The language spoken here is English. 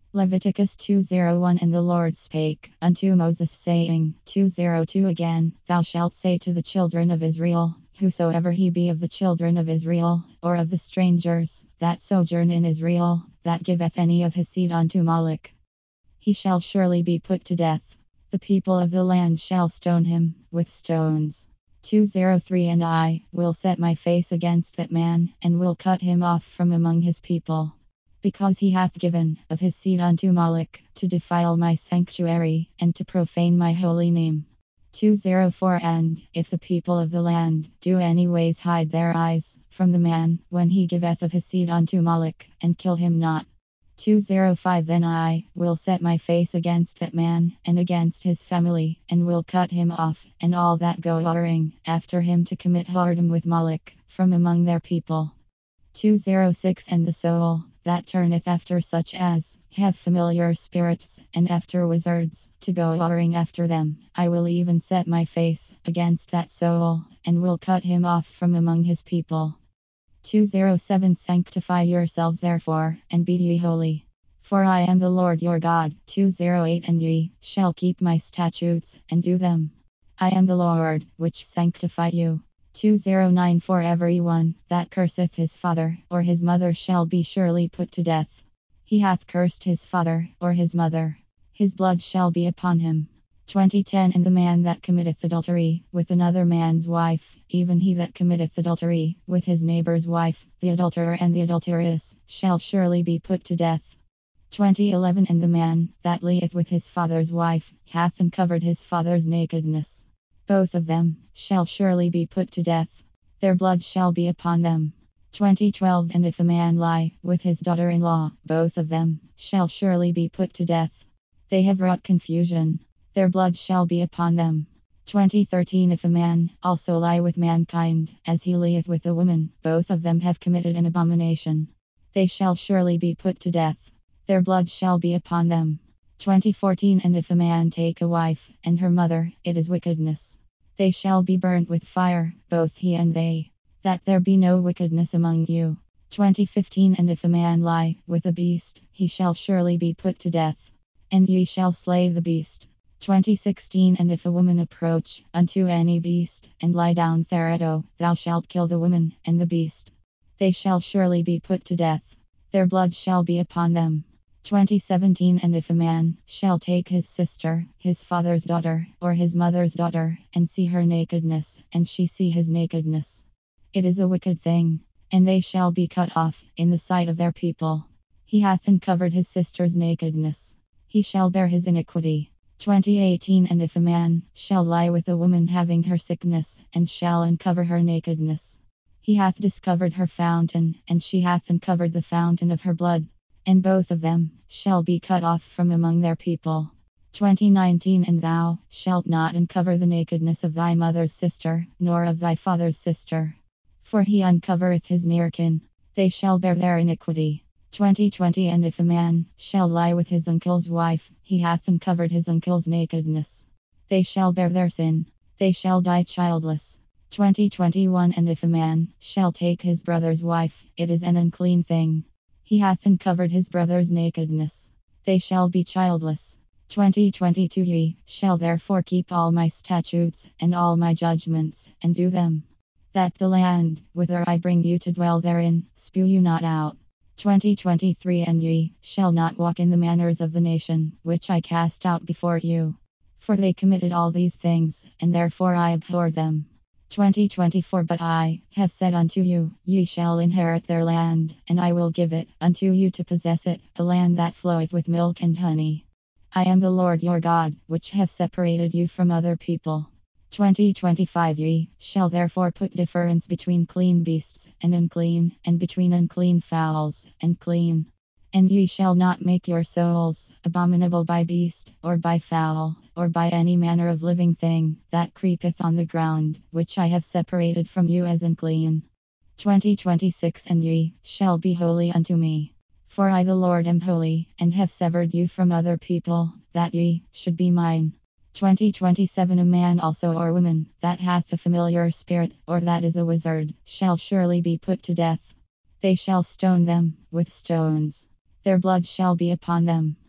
Leviticus 2:01 And the Lord spake unto Moses, saying, 2:02 Again, thou shalt say to the children of Israel, whosoever he be of the children of Israel, or of the strangers that sojourn in Israel, that giveth any of his seed unto Moloch, he shall surely be put to death. The people of the land shall stone him with stones. 2:03 And I will set my face against that man, and will cut him off from among his people, because he hath given of his seed unto Moloch, to defile my sanctuary, and to profane my holy name. 2:04 And if the people of the land do anyways hide their eyes from the man, when he giveth of his seed unto Moloch, and kill him not. 2:05 Then I will set my face against that man, and against his family, and will cut him off, and all that go whoring after him to commit whoredom with Moloch, from among their people. 2:06 And the soul that turneth after such as have familiar spirits, and after wizards, to go whoring after them, I will even set my face against that soul, and will cut him off from among his people. 2:07 Sanctify yourselves therefore, and be ye holy, for I am the Lord your God. 2:08 And ye shall keep my statutes, and do them. I am the Lord, which sanctify you. 2:09 For every one that curseth his father or his mother shall be surely put to death. He hath cursed his father or his mother, his blood shall be upon him. 20:10 And the man that committeth adultery with another man's wife, even he that committeth adultery with his neighbor's wife, the adulterer and the adulteress, shall surely be put to death. 20:11 And the man that lieth with his father's wife hath uncovered his father's nakedness. Both of them shall surely be put to death. Their blood shall be upon them. 20:12 And if a man lie with his daughter-in-law, both of them shall surely be put to death. They have wrought confusion. Their blood shall be upon them. 20:13 If a man also lie with mankind, as he lieth with a woman, both of them have committed an abomination. They shall surely be put to death. Their blood shall be upon them. 20:14 And if a man take a wife, and her mother, it is wickedness. They shall be burnt with fire, both he and they, that there be no wickedness among you. 20:15 And if a man lie with a beast, he shall surely be put to death, and ye shall slay the beast. 20:16 And if a woman approach unto any beast, and lie down thereto, thou shalt kill the woman and the beast. They shall surely be put to death. Their blood shall be upon them. 20:17 And if a man shall take his sister, his father's daughter, or his mother's daughter, and see her nakedness, and she see his nakedness, it is a wicked thing, and they shall be cut off in the sight of their people. He hath uncovered his sister's nakedness. He shall bear his iniquity. 20:18 And if a man shall lie with a woman having her sickness, and shall uncover her nakedness, he hath discovered her fountain, and she hath uncovered the fountain of her blood, and both of them shall be cut off from among their people. 20:19 And thou shalt not uncover the nakedness of thy mother's sister, nor of thy father's sister, for he uncovereth his near kin. They shall bear their iniquity. 20:20 And if a man shall lie with his uncle's wife, he hath uncovered his uncle's nakedness. They shall bear their sin. They shall die childless. 20:21 And if a man shall take his brother's wife, it is an unclean thing. He hath uncovered his brother's nakedness. They shall be childless. 20:22 Ye shall therefore keep all my statutes and all my judgments, and do them, that the land, whither I bring you to dwell therein, spew you not out. 20:23 And ye shall not walk in the manners of the nation, which I cast out before you. For they committed all these things, and therefore I abhorred them. 20:24 But I have said unto you, ye shall inherit their land, and I will give it unto you to possess it, a land that floweth with milk and honey. I am the Lord your God, which have separated you from other people. 20:25 Ye shall therefore put difference between clean beasts and unclean, and between unclean fowls and clean. And ye shall not make your souls abominable by beast, or by fowl, or by any manner of living thing that creepeth on the ground, which I have separated from you as unclean. 20:26 And ye shall be holy unto me, for I the Lord am holy, and have severed you from other people, that ye should be mine. 20:27 A man also or woman that hath a familiar spirit, or that is a wizard, shall surely be put to death. They shall stone them with stones. Their blood shall be upon them.